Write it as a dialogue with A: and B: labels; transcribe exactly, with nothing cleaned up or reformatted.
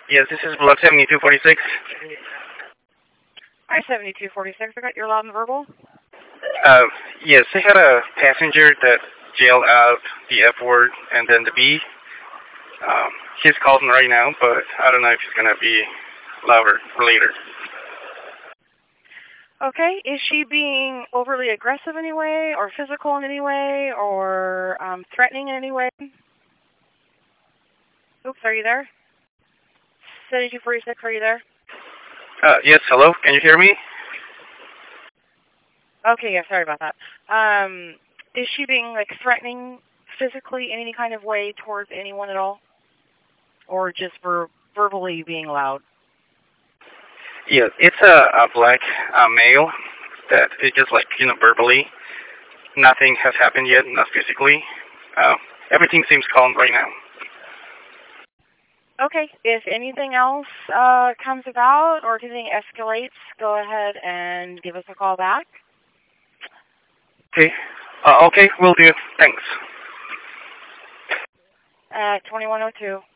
A: Yes, this is block seventy-two forty-six.
B: Hi, seventy-two forty-six. I got your loud and verbal.
A: Uh, yes, I had a passenger that jailed out the F word and then the B. Um, he's calling right now, but I don't know if he's going to be louder or later.
B: Okay. Is she being overly aggressive in any way, or physical in any way, or um, threatening in any way? Oops, are you there? seventy-two forty-six, are you there?
A: Uh, yes, hello? Can you hear me?
B: Okay, yeah, sorry about that. Um, is she being, like, threatening physically in any kind of way towards anyone at all? Or just ver verbally being loud?
A: Yes, it's a, a black uh, male that is just like, you know, verbally. Nothing has happened yet, not physically. Uh, everything seems calm right now.
B: Okay, if anything else uh, comes about or if anything escalates, go ahead and give us a call back.
A: Okay. Uh, okay, will do. Thanks.
B: At twenty-one oh two.